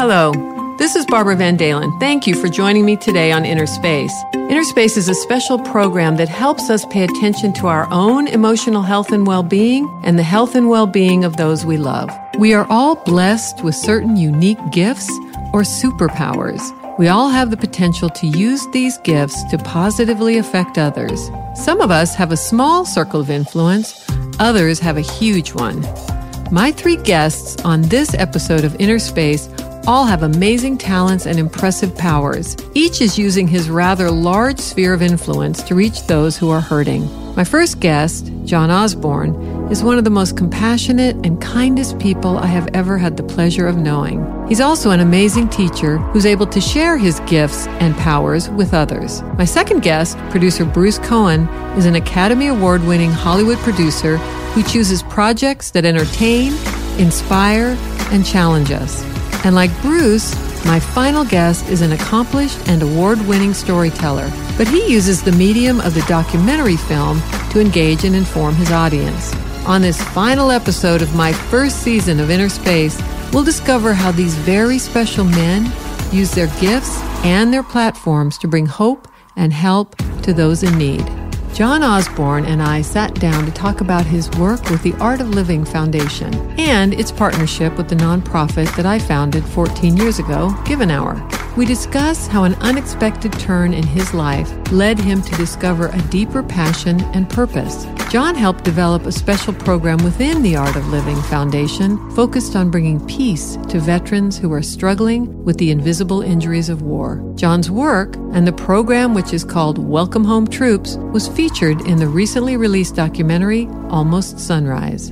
Hello, this is Barbara Van Dalen. Thank you for joining me today on Inner Space. Inner Space is a special program that helps us pay attention to our own emotional health and well-being and the health and well-being of those we love. We are all blessed with certain unique gifts or superpowers. We all have the potential to use these gifts to positively affect others. Some of us have a small circle of influence, others have a huge one. My three guests on this episode of Inner Space all have amazing talents and impressive powers. Each is using his rather large sphere of influence to reach those who are hurting. My first guest, John Osborne, is one of the most compassionate and kindest people I have ever had the pleasure of knowing. He's also an amazing teacher who's able to share his gifts and powers with others. My second guest, producer Bruce Cohen, is an Academy Award-winning Hollywood producer who chooses projects that entertain, inspire, and challenge us. And like Bruce, my final guest is an accomplished and award-winning storyteller, but he uses the medium of the documentary film to engage and inform his audience. On this final episode of my first season of Inner Space, we'll discover how these very special men use their gifts and their platforms to bring hope and help to those in need. John Osborne and I sat down to talk about his work with the Art of Living Foundation and its partnership with the nonprofit that I founded 14 years ago, Given Hour. We discuss how an unexpected turn in his life led him to discover a deeper passion and purpose. John helped develop a special program within the Art of Living Foundation focused on bringing peace to veterans who are struggling with the invisible injuries of war. John's work and the program, which is called Welcome Home Troops, was featured in the recently released documentary Almost Sunrise.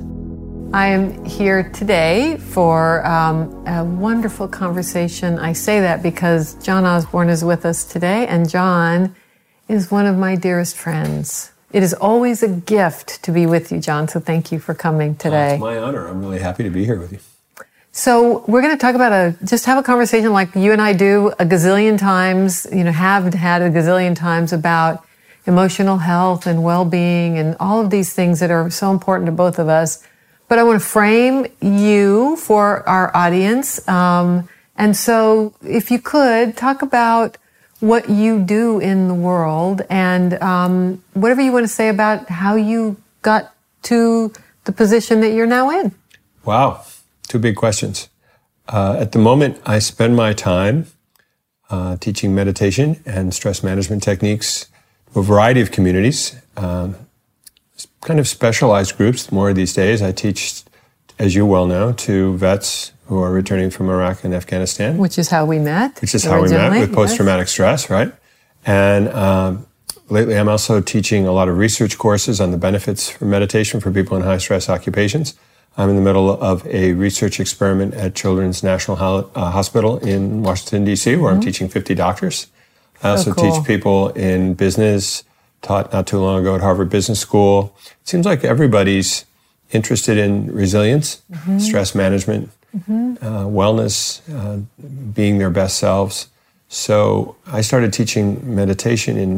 I am here today for a wonderful conversation. I say that because John Osborne is with us today, and John is one of my dearest friends. It is always a gift to be with you, John, so thank you for coming today. It's my honor. I'm really happy to be here with you. So we're going to talk about just have a conversation like you and I do a gazillion times, have had a gazillion times about emotional health and well-being and all of these things that are so important to both of us. But I want to frame you for our audience. And so if you could, talk about what you do in the world and whatever you want to say about how you got to the position that you're now in. Wow. Two big questions. At the moment, I spend my time teaching meditation and stress management techniques to a variety of communities. Kind of specialized groups more these days. I teach, as you well know, to vets who are returning from Iraq and Afghanistan. Which is how we met. Which is how we met, with post-traumatic stress, right? And lately I'm also teaching a lot of research courses on the benefits for meditation for people in high-stress occupations. I'm in the middle of a research experiment at Children's National Hospital in Washington, D.C., where I'm teaching 50 doctors. I also teach people in business, taught not too long ago at Harvard Business School. It seems like everybody's interested in resilience, stress management, wellness, being their best selves. So I started teaching meditation in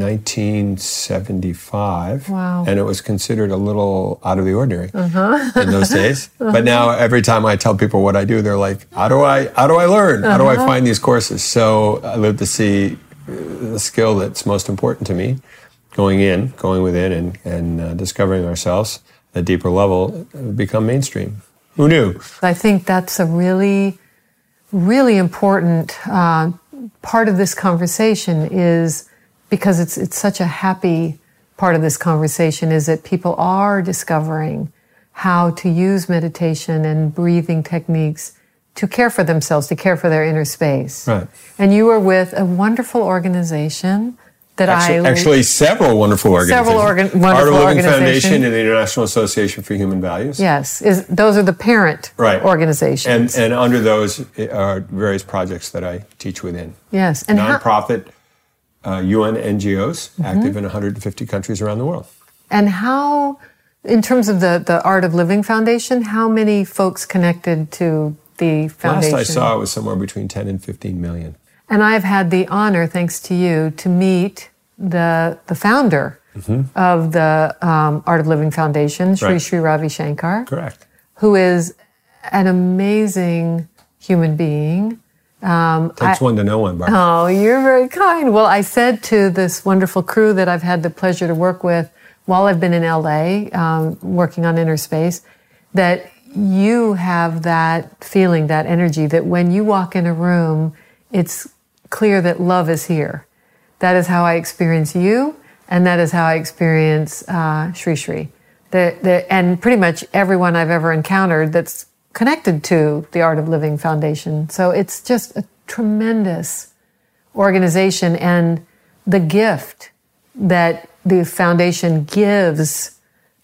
1975, and it was considered a little out of the ordinary in those days. But now every time I tell people what I do, they're like, how do I learn? How do I find these courses? So I live to see the skill that's most important to me, going within and discovering ourselves at a deeper level, become mainstream. Who knew? I think that's a really, really important part of this conversation is because it's such a happy part of this conversation is that people are discovering how to use meditation and breathing techniques to care for themselves, to care for their inner space. Right. And you are with a wonderful organization that actually several wonderful organizations. Wonderful Art of Living organizations. Foundation and the International Association for Human Values. Yes, those are the parent organizations. And under those are various projects that I teach within. Yes. And nonprofit UN NGOs active in 150 countries around the world. And how, in terms of the Art of Living Foundation, how many folks connected to the foundation? Last I saw it was somewhere between 10 and 15 million. And I've had the honor, thanks to you, to meet the founder of the Art of Living Foundation, Sri Ravi Shankar. Correct. Who is an amazing human being, Takes one to know one, Barbara. Oh, you're very kind. Well, I said to this wonderful crew that I've had the pleasure to work with while I've been in LA, working on Inner Space, that you have that feeling, that energy, that when you walk in a room, it's clear that love is here. That is how I experience you, and that is how I experience Sri Sri. And pretty much everyone I've ever encountered that's connected to the Art of Living Foundation. So it's just a tremendous organization, and the gift that the foundation gives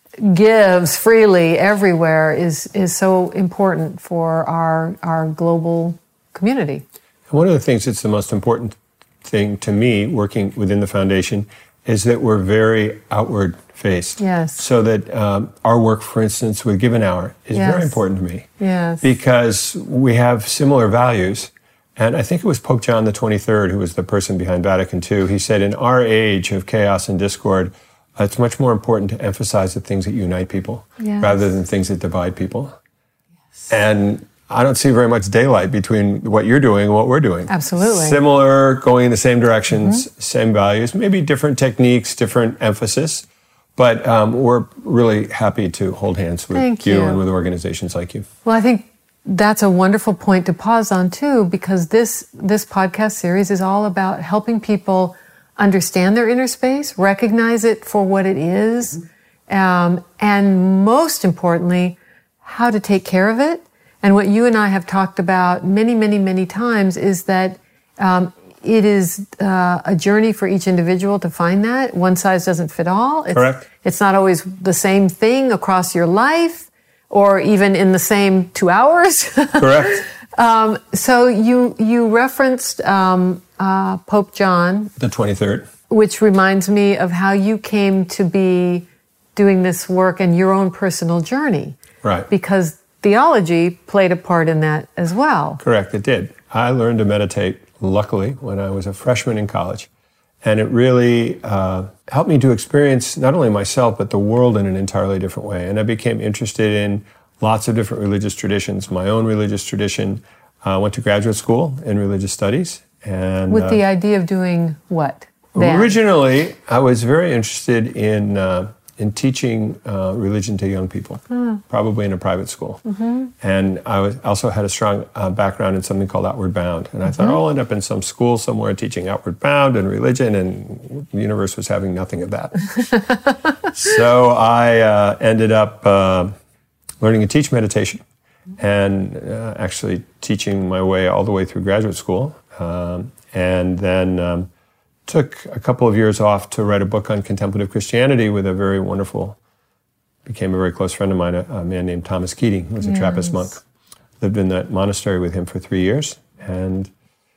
freely everywhere is so important for our global community. One of the things that's the most important thing to me working within the foundation is that we're very outward faced. Yes. So that our work, for instance, with Give an Hour is very important to me. Yes. Because we have similar values. And I think it was Pope John the 23rd, who was the person behind Vatican II. He said, in our age of chaos and discord, it's much more important to emphasize the things that unite people rather than things that divide people. Yes. And I don't see very much daylight between what you're doing and what we're doing. Absolutely. Similar, going in the same directions, same values, maybe different techniques, different emphasis. But we're really happy to hold hands with you and with organizations like you. Well, I think that's a wonderful point to pause on, too, because this podcast series is all about helping people understand their inner space, recognize it for what it is, and most importantly, how to take care of it. And what you and I have talked about many, many, many times is that it is a journey for each individual to find that. One size doesn't fit all. Correct. It's not always the same thing across your life or even in the same 2 hours. Correct. So you referenced Pope John the 23rd, which reminds me of how you came to be doing this work and your own personal journey. Right. Because theology played a part in that as well. Correct, it did. I learned to meditate, luckily, when I was a freshman in college. And it really helped me to experience not only myself, but the world in an entirely different way. And I became interested in lots of different religious traditions, my own religious tradition. I went to graduate school in religious studies. And with the idea of doing what then? Originally, I was very interested in teaching religion to young people, probably in a private school. And I also had a strong background in something called Outward Bound. And I thought, I'll end up in some school somewhere teaching Outward Bound and religion, and the universe was having nothing of that. So I ended up learning to teach meditation and actually teaching my way all the way through graduate school. And then took a couple of years off to write a book on contemplative Christianity with a very wonderful, became a very close friend of mine, a man named Thomas Keating, who was a Trappist monk. Lived in that monastery with him for 3 years and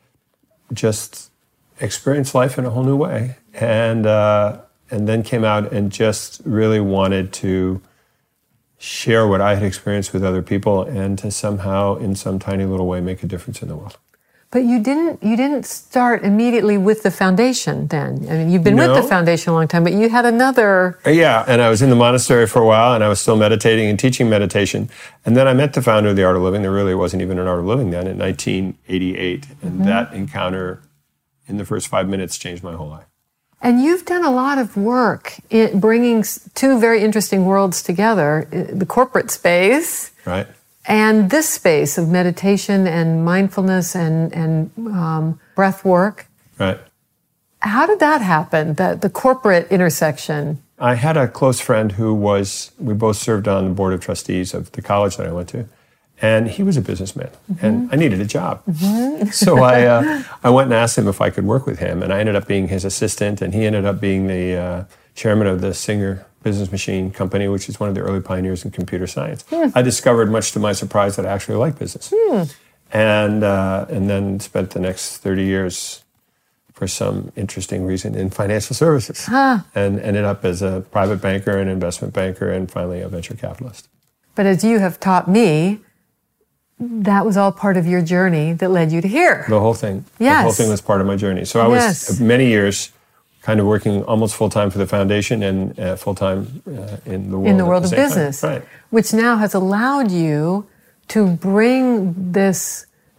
just experienced life in a whole new way. And then came out and just really wanted to share what I had experienced with other people and to somehow, in some tiny little way, make a difference in the world. But you didn't start immediately with the foundation then. I mean, you've been with the foundation a long time, but you had another... Yeah, and I was in the monastery for a while, and I was still meditating and teaching meditation. And then I met the founder of the Art of Living. There really wasn't even an Art of Living then, in 1988. And that encounter, in the first 5 minutes, changed my whole life. And you've done a lot of work in bringing two very interesting worlds together, the corporate space... Right. And this space of meditation and mindfulness and breath work. Right. How did that happen, the corporate intersection? I had a close friend we both served on the board of trustees of the college that I went to. And he was a businessman, and I needed a job. So I went and asked him if I could work with him, and I ended up being his assistant, and he ended up being the chairman of the Singer Business Machine Company, which is one of the early pioneers in computer science. I discovered, much to my surprise, that I actually like business. And then spent the next 30 years, for some interesting reason, in financial services. And ended up as a private banker, an investment banker, and finally a venture capitalist. But as you have taught me, that was all part of your journey that led you to here. The whole thing. Yes. The whole thing was part of my journey. So I was many years kind of working almost full-time for the foundation and full-time in the world. In the world of business. Right. Which now has allowed you to bring this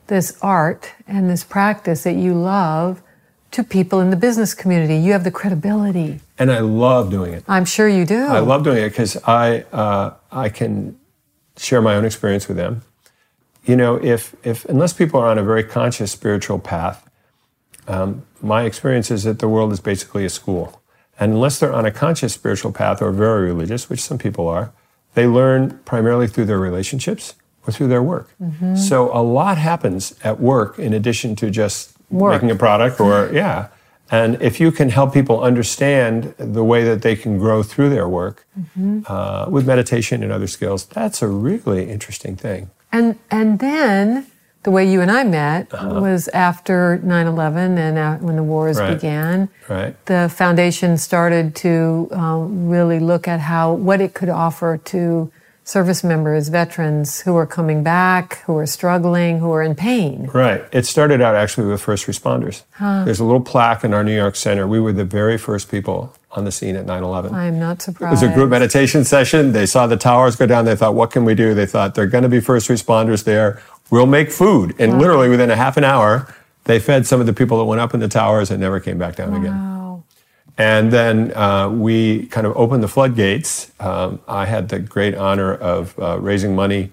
this art and this practice that you love to people in the business community. You have the credibility. And I love doing it. I'm sure you do. I love doing it because I can share my own experience with them. You know, if unless people are on a very conscious spiritual path, my experience is that the world is basically a school. And unless they're on a conscious spiritual path or very religious, which some people are, they learn primarily through their relationships or through their work. Mm-hmm. So a lot happens at work in addition to just making a product or, And if you can help people understand the way that they can grow through their work with meditation and other skills, that's a really interesting thing. And then the way you and I met was after 9/11 and when the wars began. Right. The foundation started to really look at what it could offer to service members, veterans who are coming back, who are struggling, who are in pain. Right. It started out actually with first responders. There's a little plaque in our New York Center. We were the very first people on the scene at 9/11. I'm not surprised. It was a group meditation session. They saw the towers go down. They thought, what can we do? They thought, there are going to be first responders there. We'll make food. And literally within a half an hour, they fed some of the people that went up in the towers and never came back down again. And then we kind of opened the floodgates. I had the great honor of raising money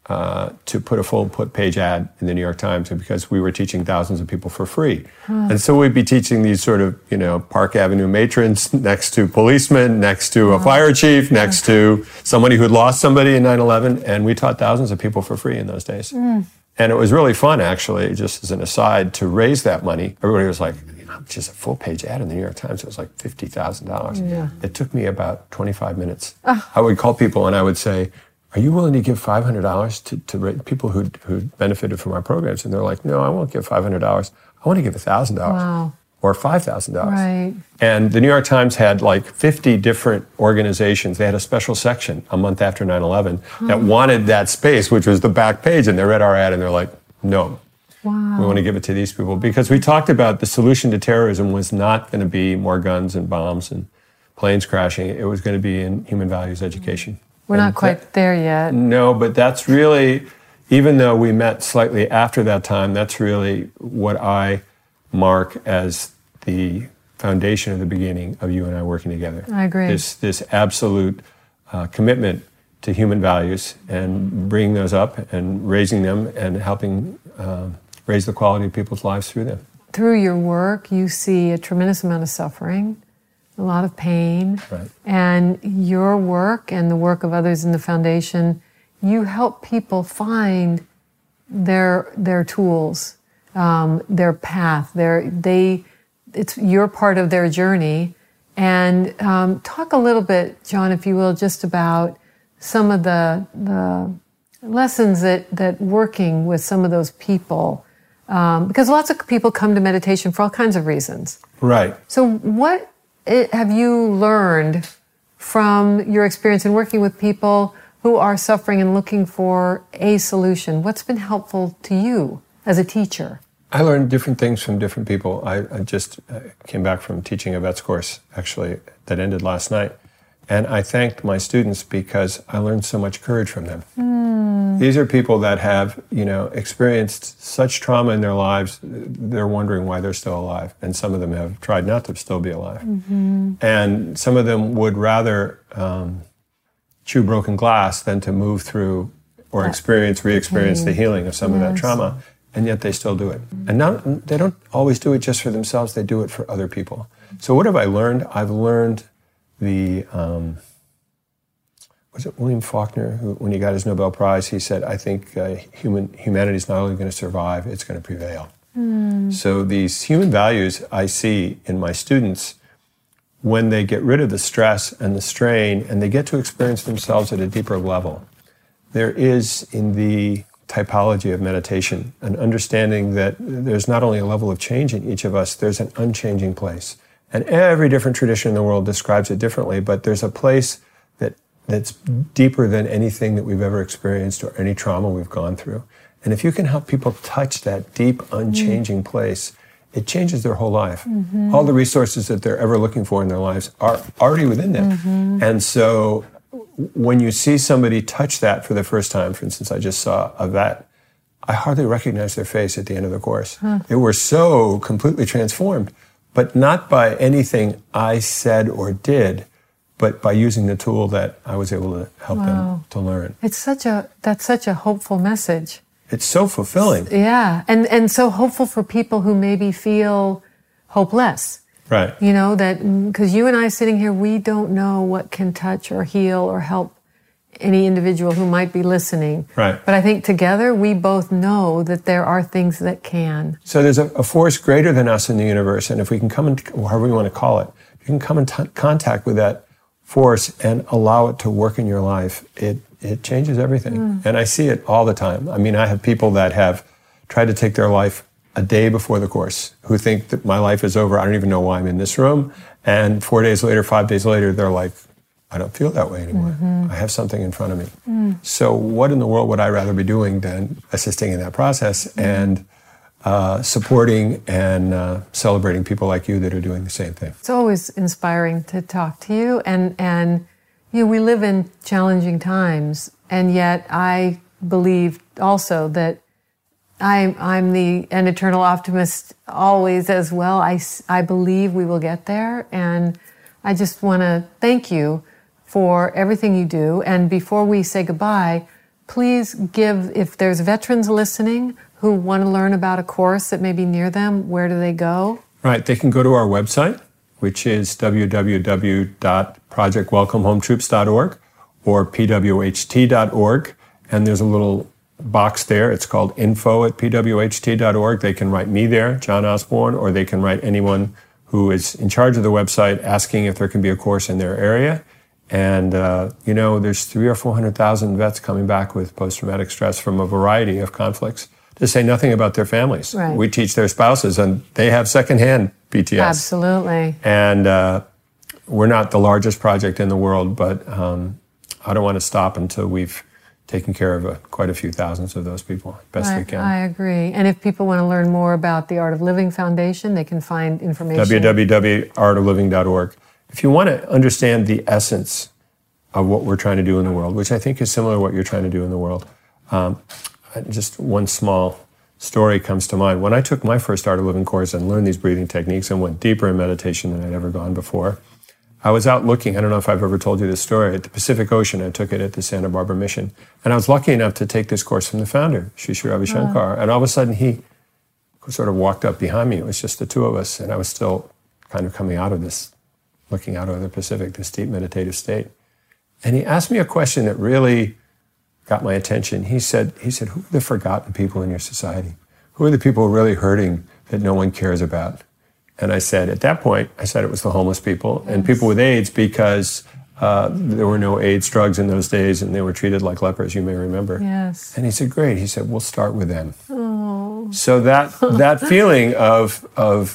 to put a full page ad in the New York Times because we were teaching thousands of people for free. And so we'd be teaching these sort of, Park Avenue matrons next to policemen, next to a fire chief, next to somebody who'd lost somebody in 9/11. And we taught thousands of people for free in those days. And it was really fun, actually, just as an aside, to raise that money. Everybody was like, just a full page ad in the New York Times, it was like $50,000. Yeah. It took me about 25 minutes. I would call people and I would say, are you willing to give $500 to people who benefited from our programs? And they're like, no, I won't give $500. I want to give $1,000 or $5,000. Right. And the New York Times had like 50 different organizations. They had a special section a month after 9/11 that wanted that space, which was the back page. And they read our ad and they're like, no. Wow. We want to give it to these people because we talked about the solution to terrorism was not going to be more guns and bombs and planes crashing. It was going to be in human values education. We're not quite there yet. No, but that's really, even though we met slightly after that time, that's really what I mark as the foundation of the beginning of you and I working together. I agree. This absolute commitment to human values and bringing those up and raising them and helping raise the quality of people's lives through them. Through your work, you see a tremendous amount of suffering, a lot of pain. Right. And your work and the work of others in the foundation, you help people find their tools, their path. You're part of their journey. And talk a little bit, John, if you will, just about some of the lessons that working with some of those people, because lots of people come to meditation for all kinds of reasons. Right. So what have you learned from your experience in working with people who are suffering and looking for a solution? What's been helpful to you as a teacher? I learned different things from different people. I just came back from teaching a VETS course, actually, that ended last night. And I thanked my students because I learned so much courage from them. These are people that have, experienced such trauma in their lives, they're wondering why they're still alive. And some of them have tried not to still be alive. And some of them would rather chew broken glass than to move through or re-experience the healing of some of that trauma. And yet they still do it. And now they don't always do it just for themselves, they do it for other people. So what have I learned? I've learned was it William Faulkner, who, when he got his Nobel Prize, he said, I think humanity is not only going to survive, it's going to prevail. So these human values I see in my students, when they get rid of the stress and the strain, and they get to experience themselves at a deeper level, there is in the typology of meditation an understanding that there's not only a level of change in each of us, there's an unchanging place. And every different tradition in the world describes it differently, but there's a place that's deeper than anything that we've ever experienced or any trauma we've gone through. And if you can help people touch that deep, unchanging place, it changes their whole life. All the resources that they're ever looking for in their lives are already within them. And so when you see somebody touch that for the first time, for instance, I just saw a vet, I hardly recognized their face at the end of the course. They were so completely transformed, but not by anything I said or did, but by using the tool that I was able to help them to learn. That's such a hopeful message. It's so fulfilling. Yeah, and so hopeful for people who maybe feel hopeless. Right. You know, that because you and I sitting here, we don't know what can touch or heal or help any individual who might be listening. Right. But I think together we both know that there are things that can. So there's a force greater than us in the universe, and if we can come in, however you want to call it, if you can come in contact with that force and allow it to work in your life, it changes everything. And I see it all the time. I mean, I have people that have tried to take their life a day before the course, who think that my life is over. I don't even know why I'm in this room. And 4 days later, 5 days later, they're like, I don't feel that way anymore. I have something in front of me. So what in the world would I rather be doing than assisting in that process and supporting and celebrating people like you that are doing the same thing? It's always inspiring to talk to you. And you know, we live in challenging times, and yet I believe also that I'm an eternal optimist always as well. I believe we will get there, and I just want to thank you for everything you do. And before we say goodbye, please give, if there's veterans listening who want to learn about a course that may be near them, where do they go? Right, they can go to our website, which is www.projectwelcomehometroops.org or pwht.org, and there's a little box there. It's called info@pwht.org. They can write me there, John Osborne, or they can write anyone who is in charge of the website asking if there can be a course in their area. And, you know, there's 300,000 or 400,000 vets coming back with post-traumatic stress from a variety of conflicts, to say nothing about their families. Right. We teach their spouses, and they have secondhand PTS. Absolutely. And we're not the largest project in the world, but I don't want to stop until we've taken care of quite a few thousands of those people, best we can. I agree. And if people want to learn more about the Art of Living Foundation, they can find information. www.artofliving.org. If you want to understand the essence of what we're trying to do in the world, which I think is similar to what you're trying to do in the world, just one small story comes to mind. When I took my first Art of Living course and learned these breathing techniques and went deeper in meditation than I'd ever gone before, I was out looking, I don't know if I've ever told you this story, at the Pacific Ocean. I took it at the Santa Barbara Mission. And I was lucky enough to take this course from the founder, Sri Sri Ravi Shankar. And all of a sudden he sort of walked up behind me. It was just the two of us. And I was still kind of coming out of this, looking out over the Pacific, this deep meditative state. And he asked me a question that really got my attention. He said, who are the forgotten people in your society? Who are the people really hurting that no one cares about? And I said, at that point, it was the homeless people and people with AIDS, because there were no AIDS drugs in those days and they were treated like lepers, you may remember. Yes. And he said, great. He said, we'll start with them. Oh. So that feeling of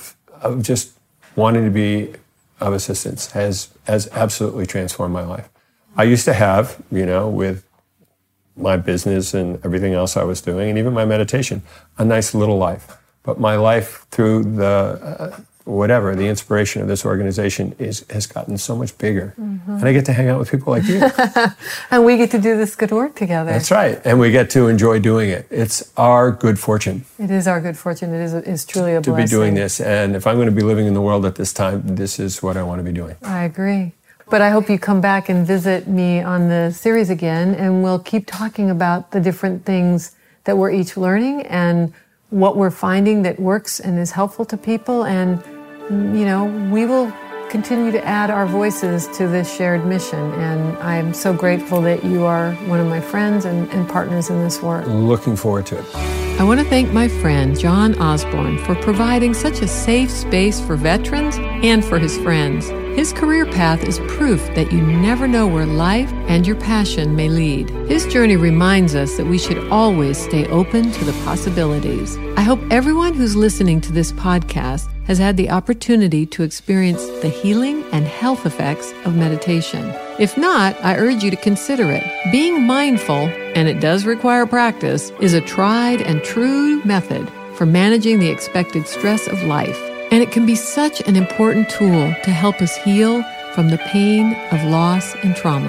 just wanting to be of assistance has absolutely transformed my life. I used to have, you know, with my business and everything else I was doing, and even my meditation, a nice little life. But my life through the inspiration of this organization has gotten so much bigger. And I get to hang out with people like you. And we get to do this good work together. That's right. And we get to enjoy doing it. It's our good fortune. It is our good fortune. It is truly a blessing. To be doing this. And if I'm going to be living in the world at this time, this is what I want to be doing. I agree. But I hope you come back and visit me on the series again, and we'll keep talking about the different things that we're each learning and what we're finding that works and is helpful to people. And, you know, we will continue to add our voices to this shared mission. And I'm so grateful that you are one of my friends and partners in this work. Looking forward to it. I want to thank my friend John Osborne for providing such a safe space for veterans and for his friends. His career path is proof that you never know where life and your passion may lead. His journey reminds us that we should always stay open to the possibilities. I hope everyone who's listening to this podcast has had the opportunity to experience the healing and health effects of meditation. If not, I urge you to consider it. Being mindful, and it does require practice, is a tried and true method for managing the expected stress of life. And it can be such an important tool to help us heal from the pain of loss and trauma.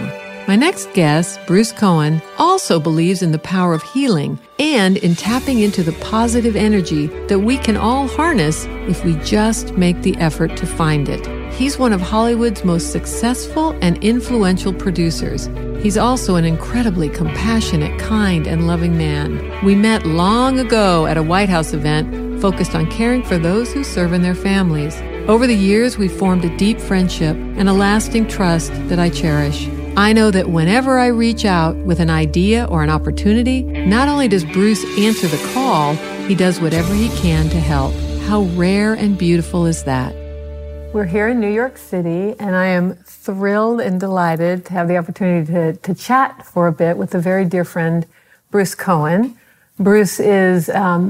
My next guest, Bruce Cohen, also believes in the power of healing and in tapping into the positive energy that we can all harness if we just make the effort to find it. He's one of Hollywood's most successful and influential producers. He's also an incredibly compassionate, kind, and loving man. We met long ago at a White House event focused on caring for those who serve in their families. Over the years, we've formed a deep friendship and a lasting trust that I cherish. I know that whenever I reach out with an idea or an opportunity, not only does Bruce answer the call, he does whatever he can to help. How rare and beautiful is that? We're here in New York City, and I am thrilled and delighted to have the opportunity to chat for a bit with a very dear friend, Bruce Cohen. Bruce is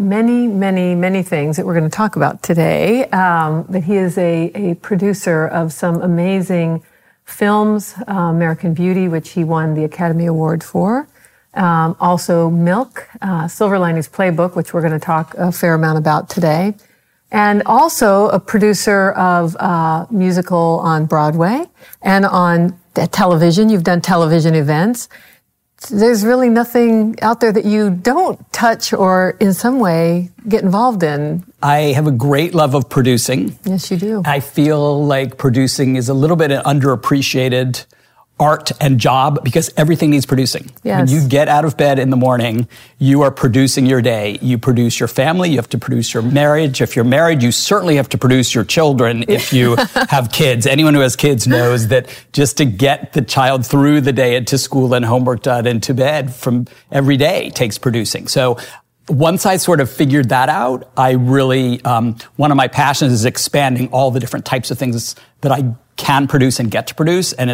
many things that we're going to talk about today, but he is a producer of some amazing films, American Beauty, which he won the Academy Award for. Also Milk, Silver Linings Playbook, which we're going to talk a fair amount about today. And also a producer of musical on Broadway and on television. You've done television events. There's really nothing out there that you don't touch or in some way get involved in. I have a great love of producing. Yes, you do. I feel like producing is a little bit an underappreciated art and job because everything needs producing. Yes. When you get out of bed in the morning, you are producing your day. You produce your family. You have to produce your marriage. If you're married, you certainly have to produce your children if you have kids. Anyone who has kids knows that just to get the child through the day into school and homework done and to bed from every day takes producing. So once I sort of figured that out, I really, one of my passions is expanding all the different types of things that I can produce and get to produce. And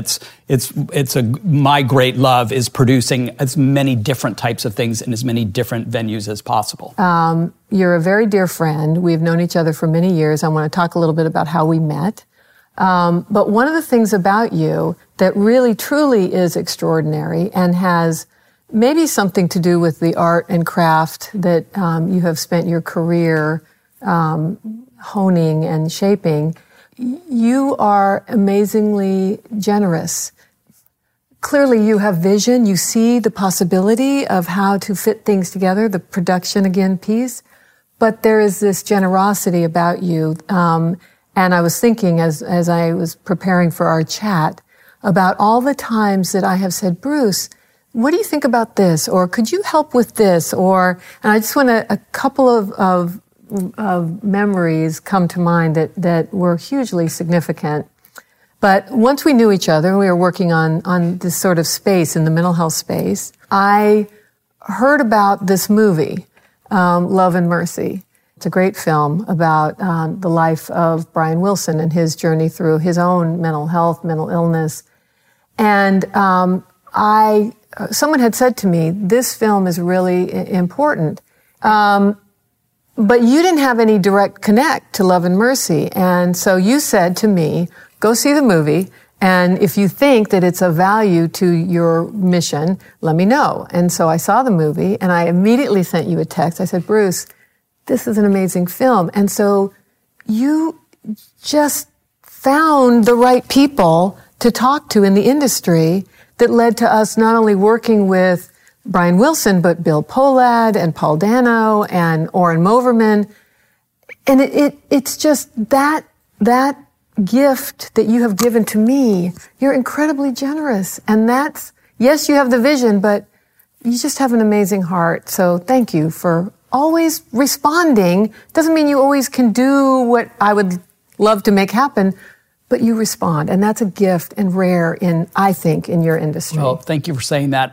my great love is producing as many different types of things in as many different venues as possible. You're a very dear friend. We've known each other for many years. I want to talk a little bit about how we met. But one of the things about you that really truly is extraordinary and has maybe something to do with the art and craft that you have spent your career honing and shaping. You are amazingly generous. Clearly you have vision. You see the possibility of how to fit things together, the production again piece. But there is this generosity about you. And I was thinking as I was preparing for our chat about all the times that I have said, Bruce, what do you think about this? Or could you help with this? And I just want a couple of memories come to mind that were hugely significant. But once we knew each other, we were working on this sort of space in the mental health space, I heard about this movie, Love and Mercy. It's a great film about the life of Brian Wilson and his journey through his own mental health, mental illness. And someone had said to me, this film is really important. But you didn't have any direct connect to Love and Mercy. And so you said to me, go see the movie. And if you think that it's of value to your mission, let me know. And so I saw the movie and I immediately sent you a text. I said, Bruce, this is an amazing film. And so you just found the right people to talk to in the industry that led to us not only working with Brian Wilson, but Bill Pohlad and Paul Dano and Oren Moverman. And it's just that gift that you have given to me. You're incredibly generous. And yes, you have the vision, but you just have an amazing heart. So thank you for always responding. Doesn't mean you always can do what I would love to make happen, but you respond. And that's a gift and rare I think, in your industry. Well, thank you for saying that.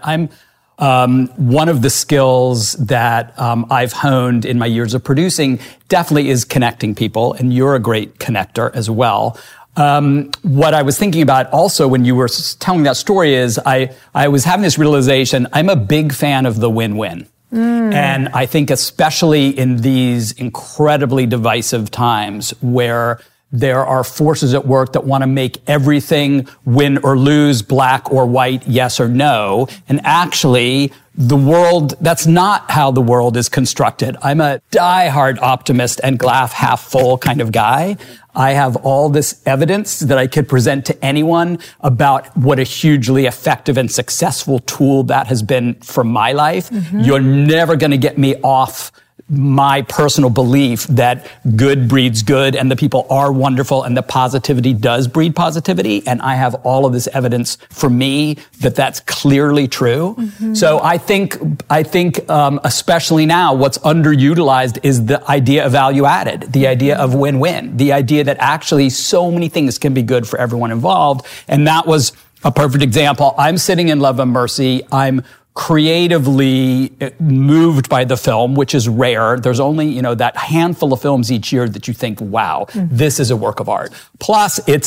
One of the skills that I've honed in my years of producing definitely is connecting people, and you're a great connector as well. What I was thinking about also when you were telling that story is I was having this realization, I'm a big fan of the win-win. And I think especially in these incredibly divisive times where there are forces at work that want to make everything win or lose, black or white, yes or no. And actually, that's not how the world is constructed. I'm a diehard optimist and glass half full kind of guy. I have all this evidence that I could present to anyone about what a hugely effective and successful tool that has been for my life. Mm-hmm. You're never going to get me off my personal belief that good breeds good and the people are wonderful and the positivity does breed positivity. And I have all of this evidence for me that that's clearly true. Mm-hmm. So I think, especially now, what's underutilized is the idea of value added, the idea of win-win, the idea that actually so many things can be good for everyone involved. And that was a perfect example. I'm sitting in Love and Mercy. I'm creatively moved by the film, which is rare. There's only, that handful of films each year that you think, wow, this is a work of art. Plus, it's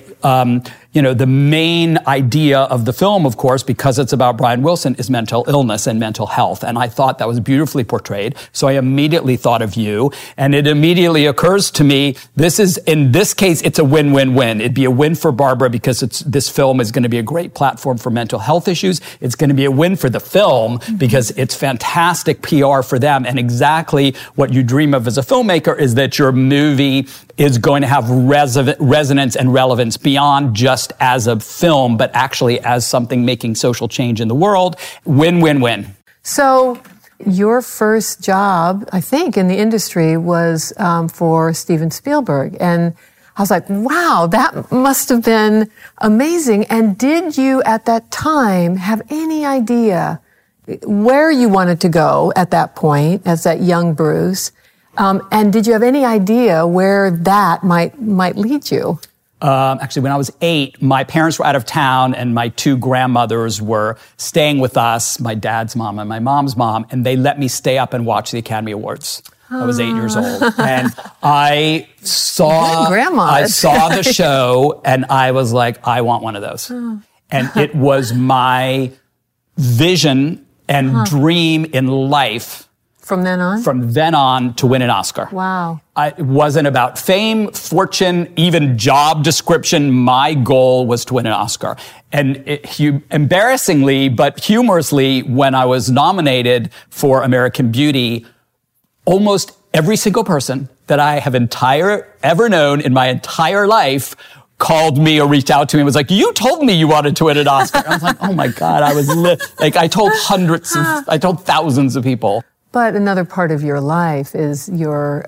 the main idea of the film, of course, because it's about Brian Wilson, is mental illness and mental health. And I thought that was beautifully portrayed. So I immediately thought of you. And it immediately occurs to me, in this case, it's a win-win-win. It'd be a win for Barbara because this film is going to be a great platform for mental health issues. It's going to be a win for the film because it's fantastic PR for them. And exactly what you dream of as a filmmaker is that your movie is going to have resonance and relevance beyond just as a film, but actually as something making social change in the world. Win, win, win. So your first job, I think, in the industry was for Steven Spielberg. And I was like, wow, that must have been amazing. And did you at that time have any idea where you wanted to go at that point as that young Bruce? And did you have any idea where that might lead you? Actually, when I was 8, my parents were out of town and my 2 grandmothers were staying with us, my dad's mom and my mom's mom, and they let me stay up and watch the Academy Awards. I was 8 years old. And I saw the show and I was like, I want one of those. And it was my vision and dream in life. From then on to win an Oscar. Wow. It wasn't about fame, fortune, even job description. My goal was to win an Oscar. And embarrassingly, but humorously, when I was nominated for American Beauty, almost every single person that I have ever known in my entire life called me or reached out to me and was like, you told me you wanted to win an Oscar. I was like, oh my God, I told thousands of people. But another part of your life is your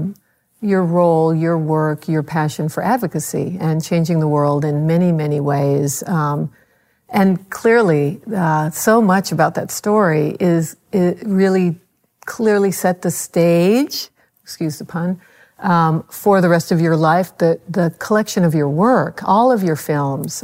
role, your work, your passion for advocacy and changing the world in many, many ways. And clearly, so much about that story it really clearly set the stage, excuse the pun, for the rest of your life. The collection of your work, all of your films,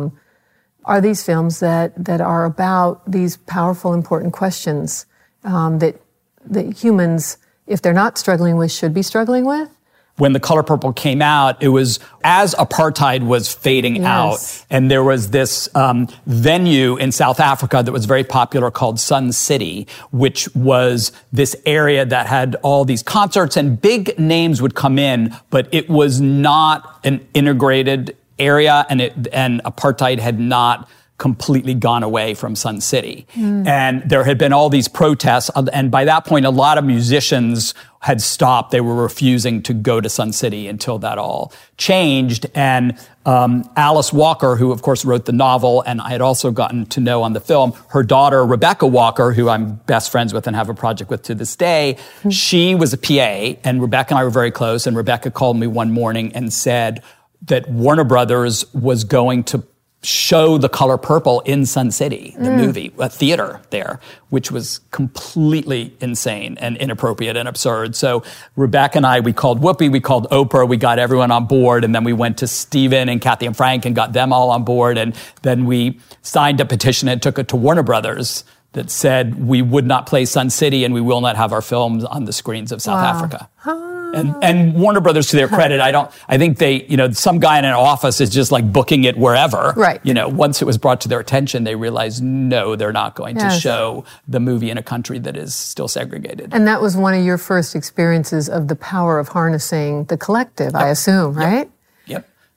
are these films that are about these powerful, important questions that humans, if they're not struggling with, should be struggling with? When The Color Purple came out, it was as apartheid was fading out. And there was this venue in South Africa that was very popular called Sun City, which was this area that had all these concerts and big names would come in, but it was not an integrated area and apartheid had not completely gone away from Sun City. And there had been all these protests. And by that point, a lot of musicians had stopped. They were refusing to go to Sun City until that all changed. And Alice Walker, who of course wrote the novel, and I had also gotten to know on the film, her daughter, Rebecca Walker, who I'm best friends with and have a project with to this day, she was a PA, and Rebecca and I were very close. And Rebecca called me one morning and said that Warner Brothers was going to show The Color Purple in Sun City, the movie, a theater there, which was completely insane and inappropriate and absurd. So Rebecca and I, we called Whoopi, we called Oprah, we got everyone on board, and then we went to Steven and Kathy and Frank and got them all on board, and then we signed a petition and took it to Warner Brothers that said we would not play Sun City and we will not have our films on the screens of South Africa. And Warner Brothers, to their credit, I think they, some guy in an office is just like booking it wherever. Right. Once it was brought to their attention, they realized, no, they're not going to show the movie in a country that is still segregated. And that was one of your first experiences of the power of harnessing the collective, I assume, right? Yep.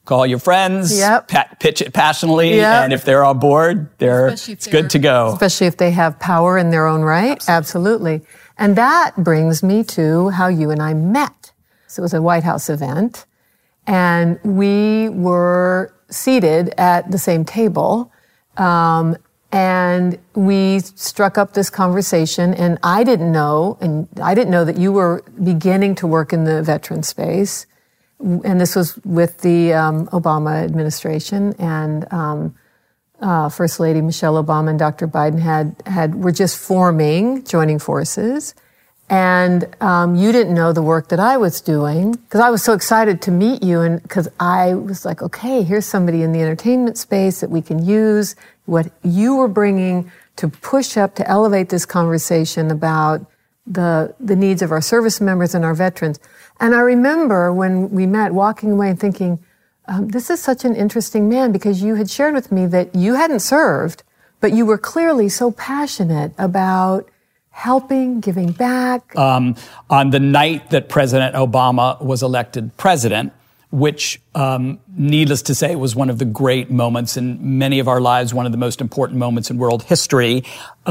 call your friends, pitch it passionately, and if they're on board, it's good to go. Especially if they have power in their own right. Absolutely. And that brings me to how you and I met. So it was a White House event, and we were seated at the same table, and we struck up this conversation, and I didn't know that you were beginning to work in the veteran space. And this was with the Obama administration, and First Lady Michelle Obama and Dr. Biden were just joining forces. And you didn't know the work that I was doing, because I was so excited to meet you, and because I was like, okay, here's somebody in the entertainment space that we can use what you were bringing to push up, to elevate this conversation about the needs of our service members and our veterans. And I remember when we met, walking away and thinking, this is such an interesting man, because you had shared with me that you hadn't served, but you were clearly so passionate about helping, giving back. On the night that President Obama was elected president, which, needless to say, was one of the great moments in many of our lives, one of the most important moments in world history,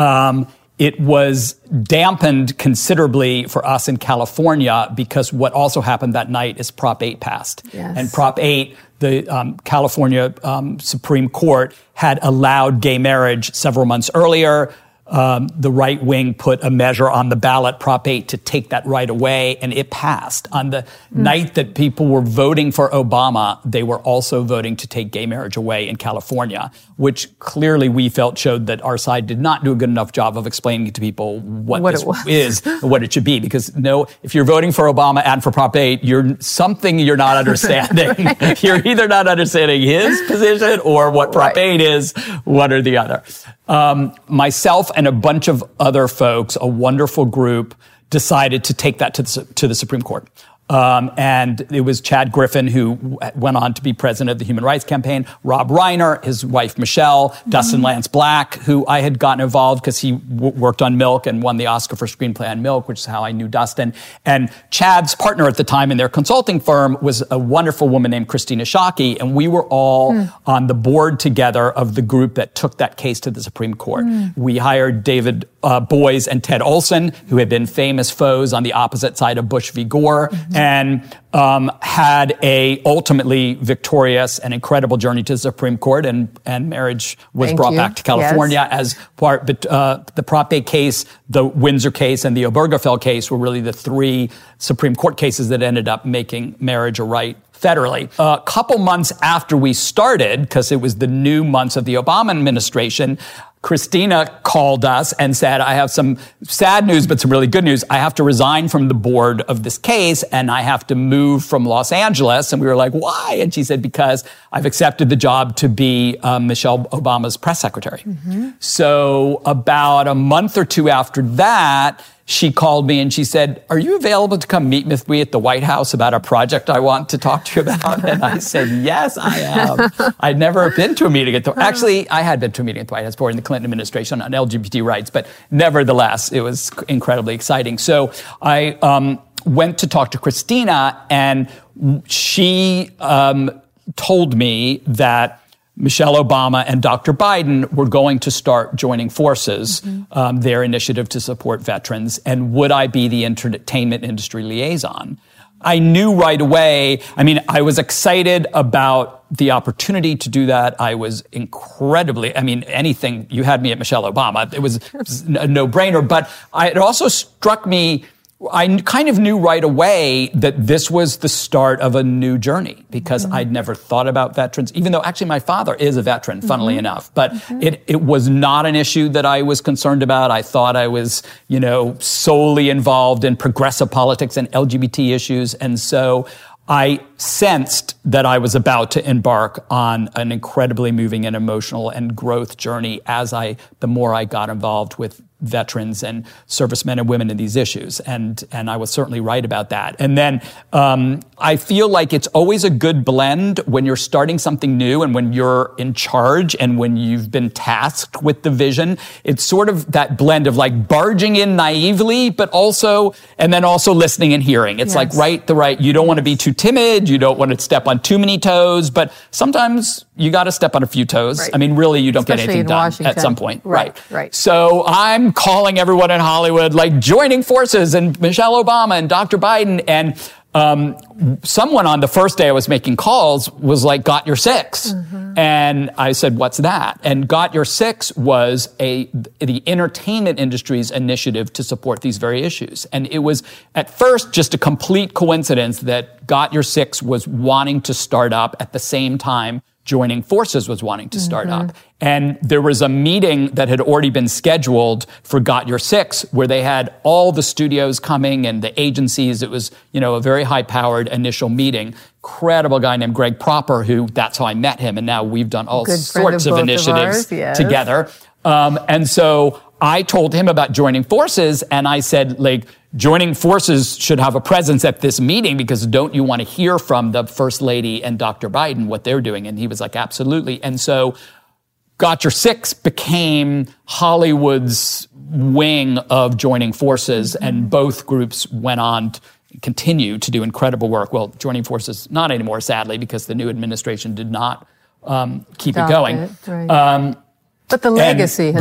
it was dampened considerably for us in California, because what also happened that night is Prop 8 passed. Yes. And Prop 8, the California Supreme Court had allowed gay marriage several months earlier. The right wing put a measure on the ballot, Prop 8, to take that right away, and it passed. On the night that people were voting for Obama, they were also voting to take gay marriage away in California, which clearly we felt showed that our side did not do a good enough job of explaining to people what this is, what it should be. Because if you're voting for Obama and for Prop 8, you're not understanding. Right. You're either not understanding his position or what Prop 8 is, one or the other. Myself and a bunch of other folks, a wonderful group, decided to take that to the Supreme Court. And it was Chad Griffin, who went on to be president of the Human Rights Campaign, Rob Reiner, his wife Michelle, Dustin Lance Black, who I had gotten involved because he worked on Milk and won the Oscar for screenplay on Milk, which is how I knew Dustin. And Chad's partner at the time in their consulting firm was a wonderful woman named Christina Shockey, and we were all on the board together of the group that took that case to the Supreme Court. We hired David Boies and Ted Olson, who had been famous foes on the opposite side of Bush v. Gore, and had a ultimately victorious and incredible journey to the Supreme Court, and marriage was brought back to California as part. But the Prop 8 case, the Windsor case, and the Obergefell case were really the three Supreme Court cases that ended up making marriage a right federally. A couple months after we started, because it was the new months of the Obama administration, Christina called us and said, I have some sad news, but some really good news. I have to resign from the board of this case, and I have to move from Los Angeles. And we were like, why? And she said, because I've accepted the job to be Michelle Obama's press secretary. So about a month or two after that, she called me and she said, are you available to come meet with me at the White House about a project I want to talk to you about? And I said, yes, I am. I'd never been to a meeting actually, I had been to a meeting at the White House before in the Clinton administration on LGBT rights, but nevertheless, it was incredibly exciting. So I went to talk to Christina, and she told me that Michelle Obama and Dr. Biden were going to start joining forces, their initiative to support veterans, and would I be the entertainment industry liaison? I knew right away, I was excited about the opportunity to do that. I was anything, you had me at Michelle Obama, it was a no-brainer, but it also struck me, I kind of knew right away that this was the start of a new journey, because I'd never thought about veterans, even though actually my father is a veteran, funnily enough. But it was not an issue that I was concerned about. I thought I was, solely involved in progressive politics and LGBT issues. And so I sensed that I was about to embark on an incredibly moving and emotional and growth journey the more I got involved with veterans and servicemen and women in these issues. And I was certainly right about that. And then I feel like it's always a good blend when you're starting something new and when you're in charge and when you've been tasked with the vision. It's sort of that blend of like barging in naively, but also, and then also listening and hearing. It's like you don't want to be too timid. You don't want to step on too many toes, but sometimes you got to step on a few toes. Right. I mean, really, you don't Especially get anything done Washington. at some point. Right. So I'm calling everyone in Hollywood, like joining forces, and Michelle Obama and Dr. Biden. And someone on the first day I was making calls was like, Got Your Six. Mm-hmm. And I said, what's that? And Got Your Six was the entertainment industry's initiative to support these very issues. And it was at first just a complete coincidence that Got Your Six was wanting to start up at the same time Joining Forces was wanting to start up. And there was a meeting that had already been scheduled for Got Your Six, where they had all the studios coming and the agencies. It was, a very high-powered initial meeting. Incredible guy named Greg Proper, who that's how I met him. And now we've done all sorts of initiatives together. And so I told him about Joining Forces, and I said, Joining Forces should have a presence at this meeting because don't you want to hear from the First Lady and Dr. Biden what they're doing? And he was like, absolutely. And so Got Your Six became Hollywood's wing of Joining Forces, and both groups went on to continue to do incredible work. Well, Joining Forces, not anymore, sadly, because the new administration did not keep it going. But the legacy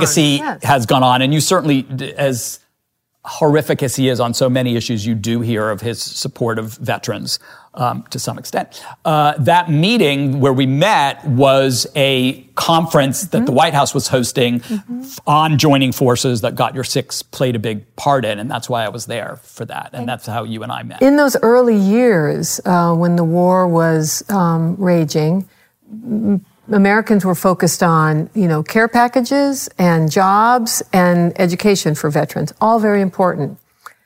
has gone on. And you certainly, as horrific as he is on so many issues, you do hear of his support of veterans to some extent. That meeting where we met was a conference that the White House was hosting on Joining Forces that Got Your Six played a big part in, and that's why I was there for that. And that's how you and I met. In those early years, when the war was raging, Americans were focused on, care packages and jobs and education for veterans, all very important.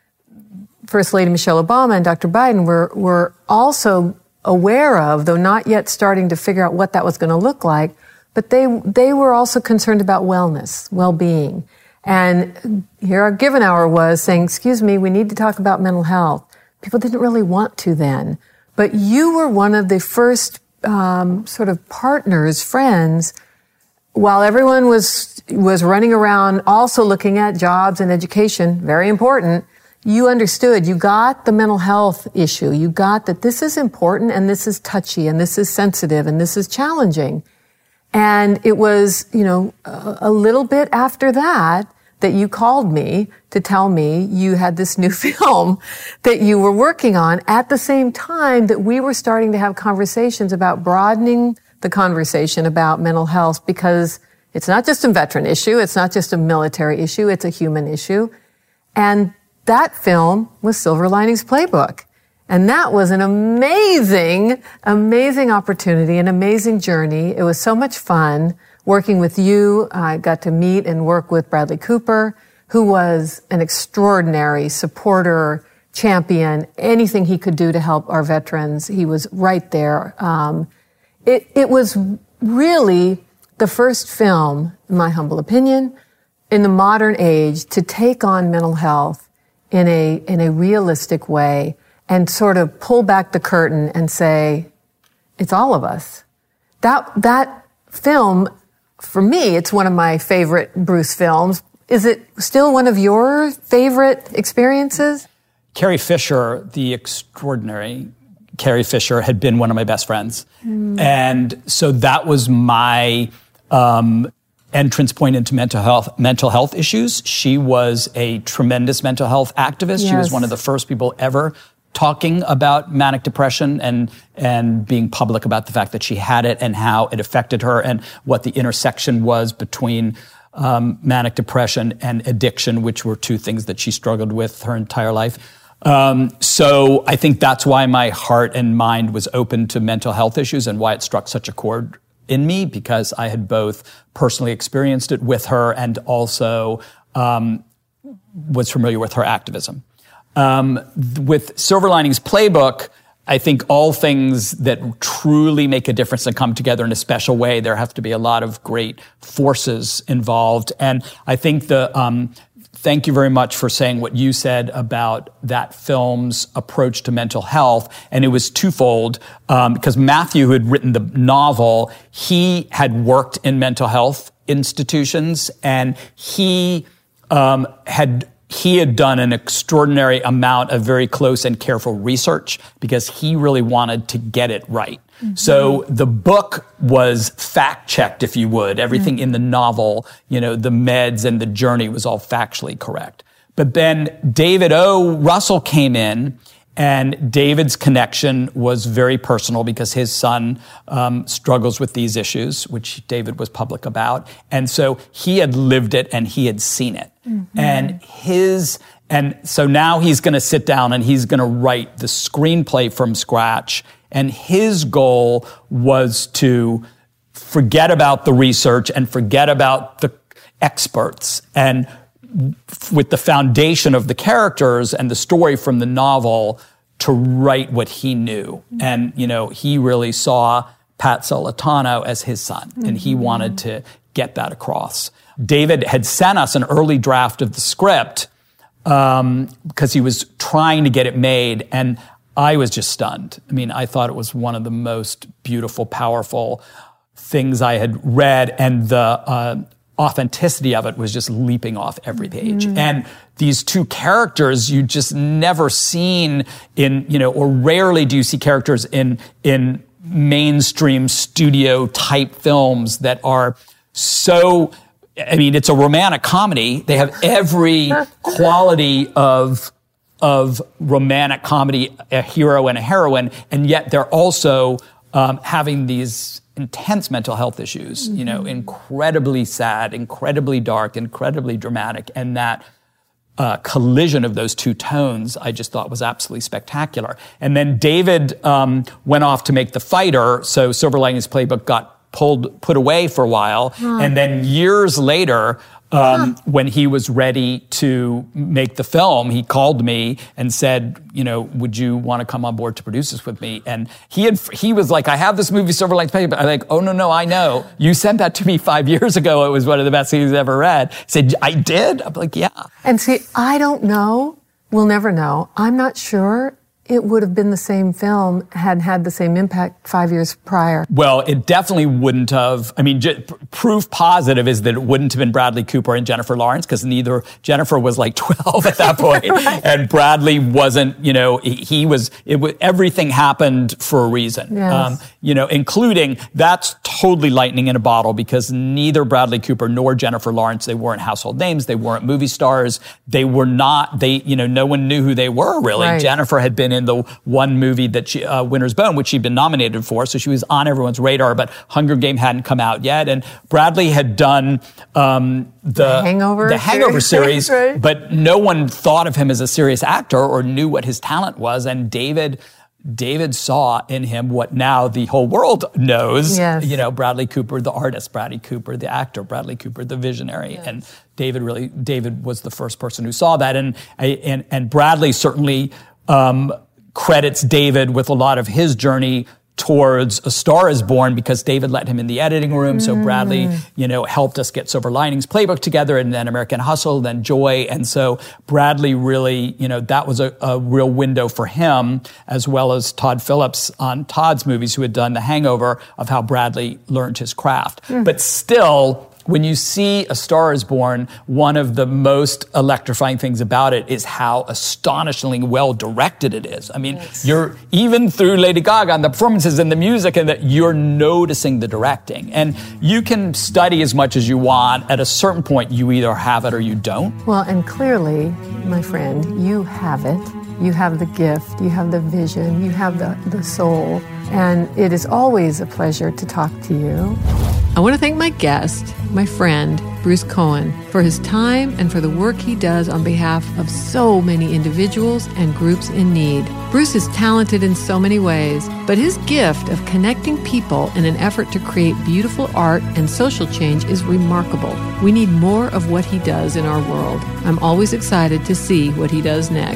First Lady Michelle Obama and Dr. Biden were also aware of, though not yet starting to figure out what that was going to look like, but they were also concerned about wellness, well-being. And here our Given Hour was saying, excuse me, we need to talk about mental health. People didn't really want to then, but you were one of the first sort of partners, friends, while everyone was running around also looking at jobs and education, very important, you understood, you got the mental health issue. You got that this is important and this is touchy and this is sensitive and this is challenging. And it was, a little bit after that you called me to tell me you had this new film that you were working on at the same time that we were starting to have conversations about broadening the conversation about mental health, because it's not just a veteran issue. It's not just a military issue. It's a human issue. And that film was Silver Linings Playbook. And that was an amazing, amazing opportunity, an amazing journey. It was so much fun working with you. I got to meet and work with Bradley Cooper, who was an extraordinary supporter, champion, anything he could do to help our veterans. He was right there. It was really the first film, in my humble opinion, in the modern age to take on mental health in a realistic way and sort of pull back the curtain and say, it's all of us. That film, for me, it's one of my favorite Bruce films. Is it still one of your favorite experiences? Carrie Fisher, the extraordinary Carrie Fisher, had been one of my best friends. And so that was my entrance point into mental health issues. She was a tremendous mental health activist. Yes. She was one of the first people ever talking about manic depression and being public about the fact that she had it and how it affected her and what the intersection was between manic depression and addiction, which were two things that she struggled with her entire life. So I think that's why my heart and mind was open to mental health issues and why it struck such a chord in me, because I had both personally experienced it with her and also was familiar with her activism. With Silver Linings Playbook, I think all things that truly make a difference and come together in a special way, there have to be a lot of great forces involved. And I think thank you very much for saying what you said about that film's approach to mental health. And it was twofold, because Matthew, who had written the novel, he had worked in mental health institutions, and he had done an extraordinary amount of very close and careful research because he really wanted to get it right. Mm-hmm. So the book was fact-checked, if you would. Everything in the novel, the meds and the journey was all factually correct. But then David O. Russell came in, and David's connection was very personal because his son struggles with these issues, which David was public about. And so he had lived it and he had seen it. Mm-hmm. And so now he's going to sit down and he's going to write the screenplay from scratch. And his goal was to forget about the research and forget about the experts, and with the foundation of the characters and the story from the novel, to write what he knew. And, he really saw Pat Solitano as his son, and he wanted to get that across. David had sent us an early draft of the script because he was trying to get it made, and I was just stunned. I mean, I thought it was one of the most beautiful, powerful things I had read, and the authenticity of it was just leaping off every page. And these two characters you just never seen in, or rarely do you see characters in mainstream studio type films that are so, it's a romantic comedy. They have every quality of romantic comedy, a hero and a heroine, and yet they're also having these intense mental health issues, incredibly sad, incredibly dark, incredibly dramatic. And that collision of those two tones, I just thought was absolutely spectacular. And then David went off to make The Fighter, so Silver Linings Playbook got put away for a while. And then years later, when he was ready to make the film, he called me and said, would you want to come on board to produce this with me? And he was like, I have this movie, Silver Linings Playbook. I'm like, oh, no, I know. You sent that to me 5 years ago. It was one of the best things I've ever read. He said, I did? I'm like, yeah. And see, I don't know. We'll never know. I'm not sure it would have been the same film had the same impact 5 years prior. Well, it definitely wouldn't have. Proof positive is that it wouldn't have been Bradley Cooper and Jennifer Lawrence, because Jennifer was like 12 at that point, right. And Bradley wasn't, everything happened for a reason. Yes. Including, that's totally lightning in a bottle, because neither Bradley Cooper nor Jennifer Lawrence, they weren't household names, they weren't movie stars, they were not, no one knew who they were, really. Right. Jennifer had been in the one movie that she, Winter's Bone, which she'd been nominated for, so she was on everyone's radar, but Hunger Game hadn't come out yet. And Bradley had done the Hangover series, right. But no one thought of him as a serious actor or knew what his talent was. And David saw in him what now the whole world knows. Yes. Bradley Cooper, the artist, Bradley Cooper, the actor, Bradley Cooper, the visionary. Yes. And David was the first person who saw that. And Bradley certainly credits David with a lot of his journey towards A Star Is Born, because David let him in the editing room. So Bradley, helped us get Silver Linings Playbook together, and then American Hustle, then Joy. And so Bradley really, that was a real window for him, as well as Todd Phillips on Todd's movies, who had done The Hangover, of how Bradley learned his craft. But still, when you see A Star Is Born, one of the most electrifying things about it is how astonishingly well directed it is. You're, even through Lady Gaga and the performances and the music, and that you're noticing the directing. And you can study as much as you want. At a certain point, you either have it or you don't. Well, and clearly, my friend, you have it. You have the gift, you have the vision, you have the soul. And it is always a pleasure to talk to you. I want to thank my guest, my friend, Bruce Cohen, for his time and for the work he does on behalf of so many individuals and groups in need. Bruce is talented in so many ways, but his gift of connecting people in an effort to create beautiful art and social change is remarkable. We need more of what he does in our world. I'm always excited to see what he does next.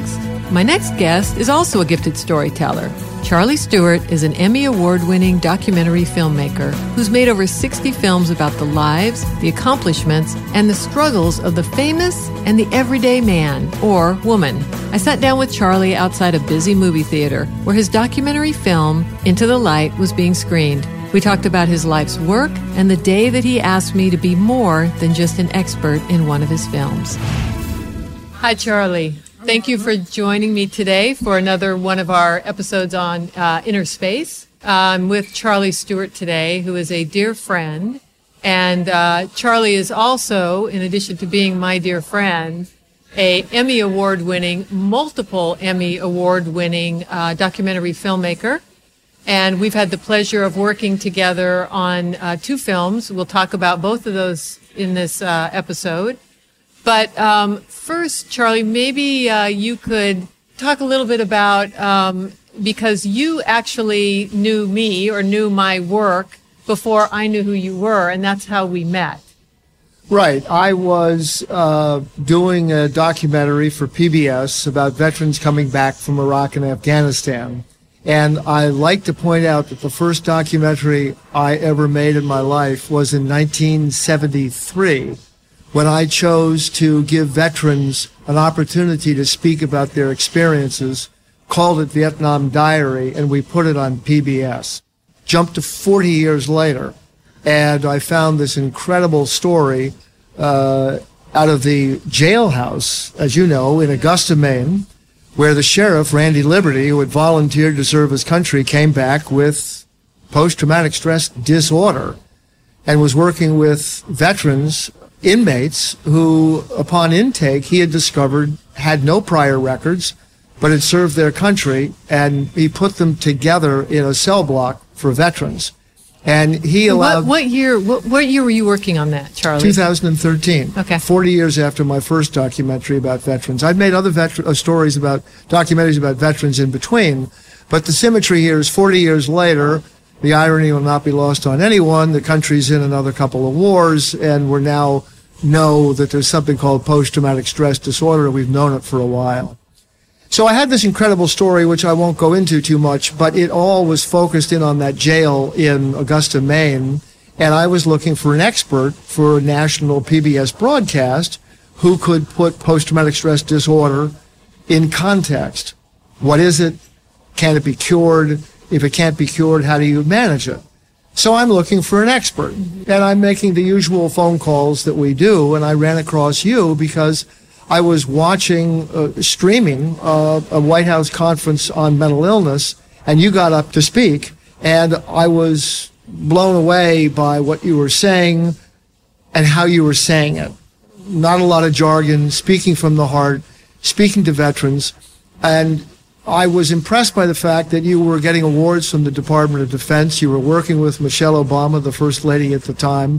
My next guest is also a gifted storyteller. Charlie Stewart is an Emmy Award-winning documentary filmmaker who's made over 60 films about the lives, the accomplishments, and the struggles of the famous and the everyday man or woman. I sat down with Charlie outside a busy movie theater where his documentary film, Into the Light, was being screened. We talked about his life's work and the day that he asked me to be more than just an expert in one of his films. Hi, Charlie. Thank you for joining me today for another one of our episodes on Inner Space. I'm with Charlie Stewart today, who is a dear friend. And Charlie is also, in addition to being my dear friend, a Emmy Award-winning, multiple Emmy Award-winning documentary filmmaker. And we've had the pleasure of working together on 2 films. We'll talk about both of those in this episode. But first, Charlie, maybe you could talk a little bit about, because you actually knew me or knew my work before I knew who you were, and that's how we met. Right. I was doing a documentary for PBS about veterans coming back from Iraq and Afghanistan. And I like to point out that the first documentary I ever made in my life was in 1973. When I chose to give veterans an opportunity to speak about their experiences, called it Vietnam Diary, and we put it on PBS. Jumped to 40 years later, and I found this incredible story out of the jailhouse, as you know, in Augusta, Maine, where the sheriff, Randy Liberty, who had volunteered to serve his country, came back with post-traumatic stress disorder and was working with veterans, inmates who, upon intake, he had discovered had no prior records, but had served their country, and he put them together in a cell block for veterans. And he allowed... What year were you working on that, Charlie? 2013. Okay. 40 years after my first documentary about veterans. I'd made other stories about, documentaries about veterans in between, but the symmetry here is 40 years later. The irony will not be lost on anyone. The country's in another couple of wars, and we're now know that there's something called post-traumatic stress disorder. We've known it for a while. So I had this incredible story, which I won't go into too much, but it all was focused in on that jail in Augusta, Maine, and I was looking for an expert for a national PBS broadcast who could put post-traumatic stress disorder in context. What is it? Can it be cured? If it can't be cured, how do you manage it? So I'm looking for an expert, and I'm making the usual phone calls that we do, and I ran across you because I was watching, streaming a White House conference on mental illness, and you got up to speak, and I was blown away by what you were saying and how you were saying it. Not a lot of jargon, speaking from the heart, speaking to veterans, and I was impressed by the fact that you were getting awards from the Department of Defense. You were working with Michelle Obama, the First Lady at the time.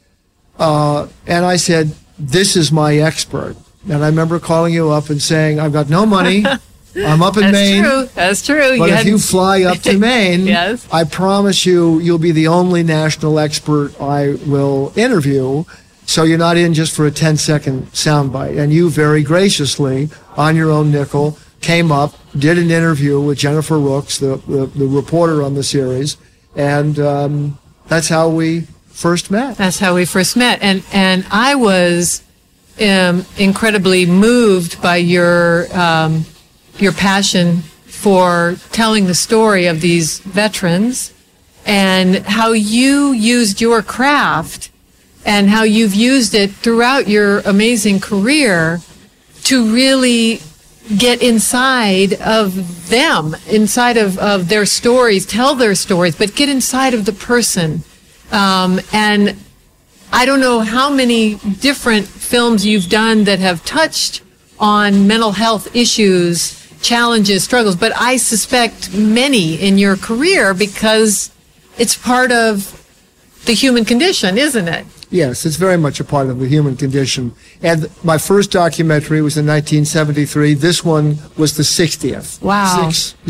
And I said, this is my expert. And I remember calling you up and saying, I've got no money. I'm up in Maine. That's true. But if you fly up to Maine, yes. I promise you'll be the only national expert I will interview. So you're not in just for a 10-second soundbite. And you very graciously, on your own nickel, came up, did an interview with Jennifer Rooks, the reporter on the series, and that's how we first met. That's how we first met. And I was incredibly moved by your passion for telling the story of these veterans and how you used your craft and how you've used it throughout your amazing career to really get inside of them, inside of their stories, tell their stories, but get inside of the person. And I don't know how many different films you've done that have touched on mental health issues, challenges, struggles, but I suspect many in your career because it's part of the human condition, isn't it? Yes, it's very much a part of the human condition. And my first documentary was in 1973. This one was the 60th. Wow.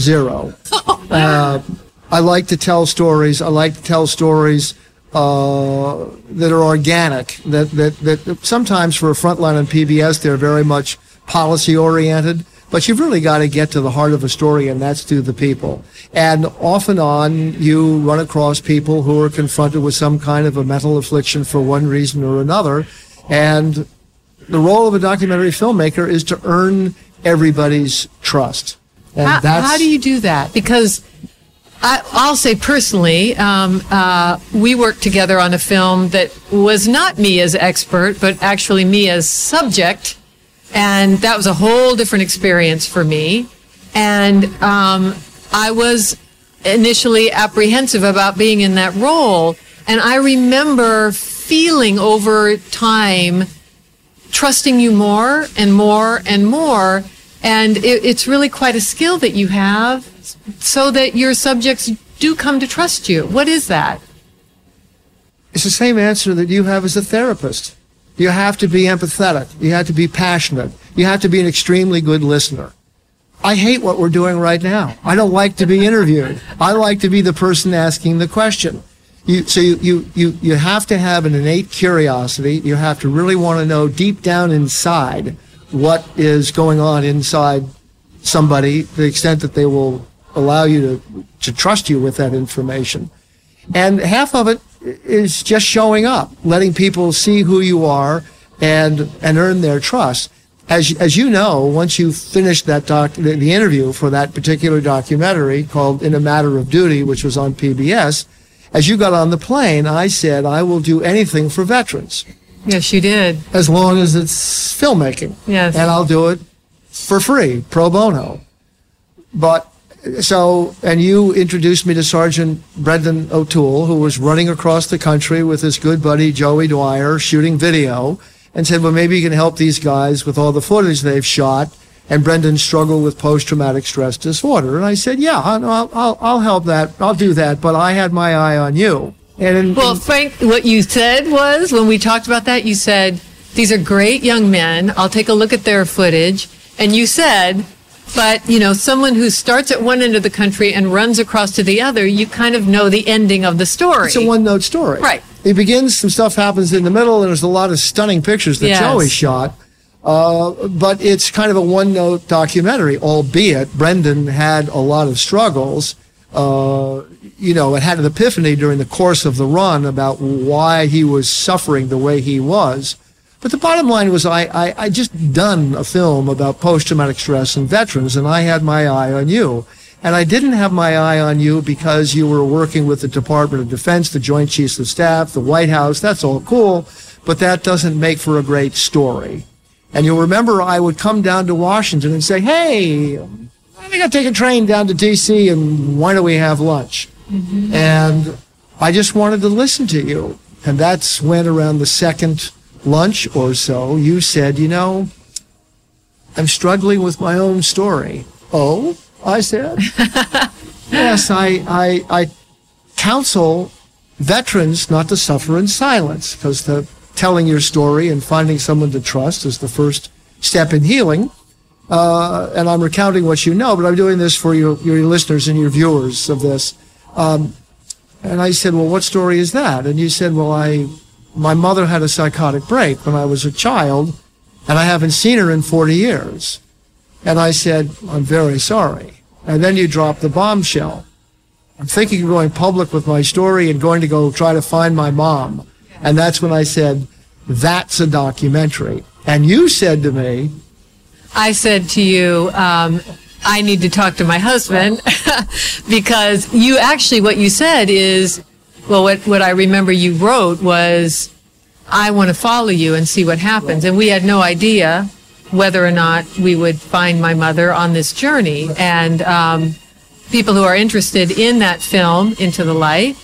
60. I like to tell stories. I like to tell stories that are organic, that sometimes for a frontline on PBS, they're very much policy-oriented. But you've really got to get to the heart of a story, and that's through the people. And off and on, you run across people who are confronted with some kind of a mental affliction for one reason or another. And the role of a documentary filmmaker is to earn everybody's trust. And how do you do that? Because I'll say personally, we worked together on a film that was not me as expert, but actually me as subject. And that was a whole different experience for me. And I was initially apprehensive about being in that role. And I remember feeling over time, trusting you more and more and more. And it's really quite a skill that you have so that your subjects do come to trust you. What is that? It's the same answer that you have as a therapist. You have to be empathetic. You have to be passionate. You have to be an extremely good listener. I hate what we're doing right now. I don't like to be interviewed. I like to be the person asking the question. You have to have an innate curiosity. You have to really want to know deep down inside what is going on inside somebody, to the extent that they will allow you to trust you with that information. And half of it is just showing up, letting people see who you are and earn their trust. As you know, once you finish that the interview for that particular documentary called In a Matter of Duty, which was on PBS, as you got on the plane, I said, I will do anything for veterans. Yes, you did. As long as it's filmmaking. Yes. And I'll do it for free, pro bono. And you introduced me to Sergeant Brendan O'Toole, who was running across the country with his good buddy Joey Dwyer shooting video, and said, well, maybe you can help these guys with all the footage they've shot. And Brendan struggled with post-traumatic stress disorder. And I said, yeah, I'll help that. I'll do that. But I had my eye on you. Well, Frank, what you said was, when we talked about that, you said, these are great young men. I'll take a look at their footage. And you said, but, someone who starts at one end of the country and runs across to the other, you kind of know the ending of the story. It's a one-note story. Right. It begins, some stuff happens in the middle, and there's a lot of stunning pictures that Joey shot. But it's kind of a one-note documentary, albeit Brendan had a lot of struggles. It had an epiphany during the course of the run about why he was suffering the way he was. But the bottom line was I just done a film about post-traumatic stress and veterans, and I had my eye on you. And I didn't have my eye on you because you were working with the Department of Defense, the Joint Chiefs of Staff, the White House. That's all cool, but that doesn't make for a great story. And you'll remember I would come down to Washington and say, hey, I think I'll take a train down to D.C. and why don't we have lunch? Mm-hmm. And I just wanted to listen to you. And that's when, around the second lunch or so, you said, I'm struggling with my own story. Oh, I said. Yes, I counsel veterans not to suffer in silence, because telling your story and finding someone to trust is the first step in healing. And I'm recounting what you know, but I'm doing this for your listeners and your viewers of this. And I said, well, what story is that? And you said, well, my mother had a psychotic break when I was a child, and I haven't seen her in 40 years. And I said, I'm very sorry. And then you dropped the bombshell. I'm thinking of going public with my story and going to go try to find my mom. And that's when I said, that's a documentary. And you said to me, I said to you, I need to talk to my husband because you actually, what you said is, well, what I remember you wrote was, I want to follow you and see what happens. And we had no idea whether or not we would find my mother on this journey. And people who are interested in that film, Into the Light,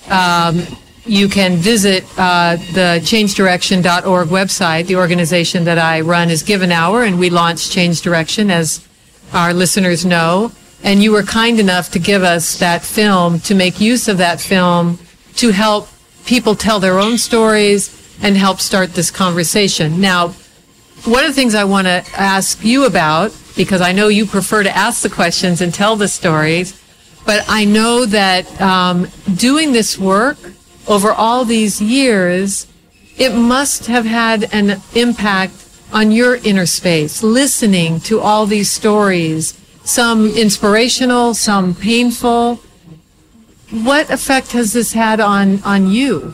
you can visit the changedirection.org website. The organization that I run is Give an Hour, and we launched Change Direction, as our listeners know. And you were kind enough to give us that film, to make use of that film to help people tell their own stories and help start this conversation. Now, one of the things I want to ask you about, because I know you prefer to ask the questions and tell the stories, but I know that doing this work over all these years, it must have had an impact on your inner space, listening to all these stories, some inspirational, some painful. What effect has this had on you?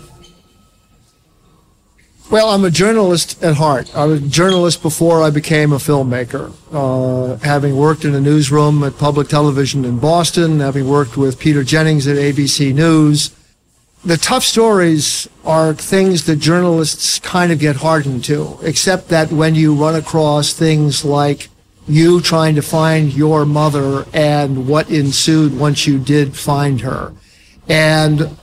Well, I'm a journalist at heart. I was a journalist before I became a filmmaker, having worked in a newsroom at public television in Boston, having worked with Peter Jennings at ABC News. The tough stories are things that journalists kind of get hardened to, except that when you run across things like you trying to find your mother and what ensued once you did find her. And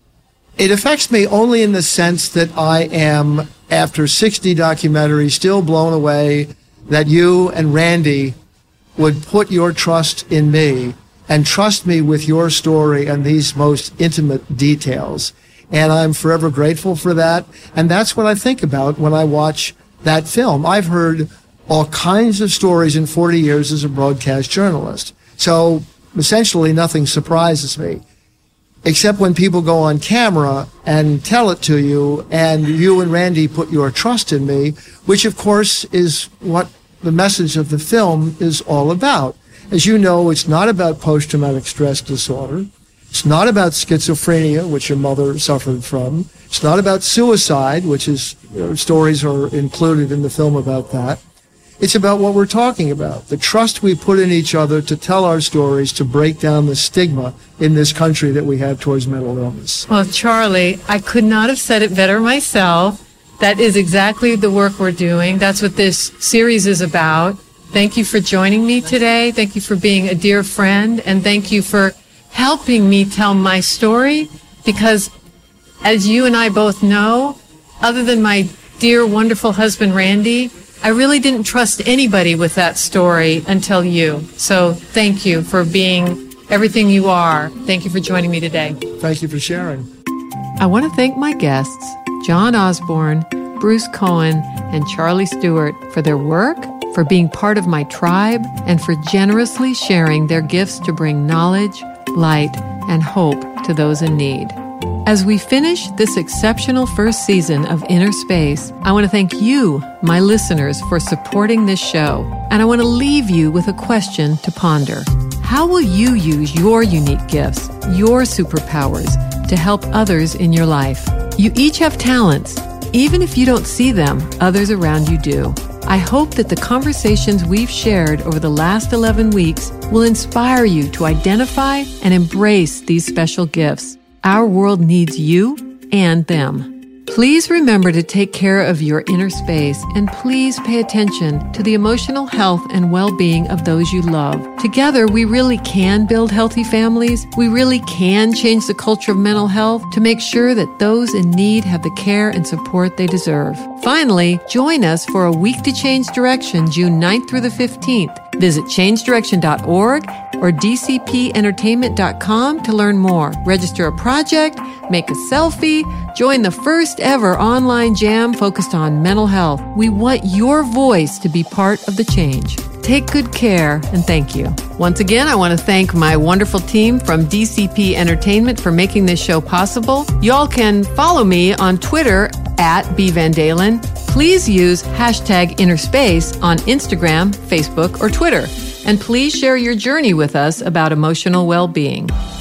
it affects me only in the sense that I am, after 60 documentaries, still blown away that you and Randy would put your trust in me and trust me with your story and these most intimate details. And I'm forever grateful for that. And that's what I think about when I watch that film. I've heard all kinds of stories in 40 years as a broadcast journalist. So essentially nothing surprises me, except when people go on camera and tell it to you, and you and Randy put your trust in me, which of course is what the message of the film is all about. As you know, it's not about post-traumatic stress disorder. It's not about schizophrenia, which your mother suffered from. It's not about suicide, which is, stories are included in the film about that. It's about what we're talking about, the trust we put in each other to tell our stories, to break down the stigma in this country that we have towards mental illness. Well, Charlie, I could not have said it better myself. That is exactly the work we're doing. That's what this series is about. Thank you for joining me today. Thank you for being a dear friend. And thank you for helping me tell my story. Because as you and I both know, other than my dear, wonderful husband, Randy, I really didn't trust anybody with that story until you. So thank you for being everything you are. Thank you for joining me today. Thank you for sharing. I want to thank my guests, John Osborne, Bruce Cohen, and Charlie Stewart, for their work, for being part of my tribe, and for generously sharing their gifts to bring knowledge, light, and hope to those in need. As we finish this exceptional first season of Inner Space, I want to thank you, my listeners, for supporting this show. And I want to leave you with a question to ponder. How will you use your unique gifts, your superpowers, to help others in your life? You each have talents. Even if you don't see them, others around you do. I hope that the conversations we've shared over the last 11 weeks will inspire you to identify and embrace these special gifts. Our world needs you and them. Please remember to take care of your inner space, and please pay attention to the emotional health and well-being of those you love. Together, we really can build healthy families. We really can change the culture of mental health to make sure that those in need have the care and support they deserve. Finally, join us for a Week to Change Direction, June 9th through the 15th. Visit changedirection.org or dcpentertainment.com to learn more. Register a project, make a selfie, join the first ever online jam focused on mental health. We want your voice to be part of the change. Take good care, and thank you. Once again, I want to thank my wonderful team from DCP Entertainment for making this show possible. Y'all can follow me on Twitter @BVanDalen. Please use #InnerSpace on Instagram, Facebook, or Twitter. And please share your journey with us about emotional well-being.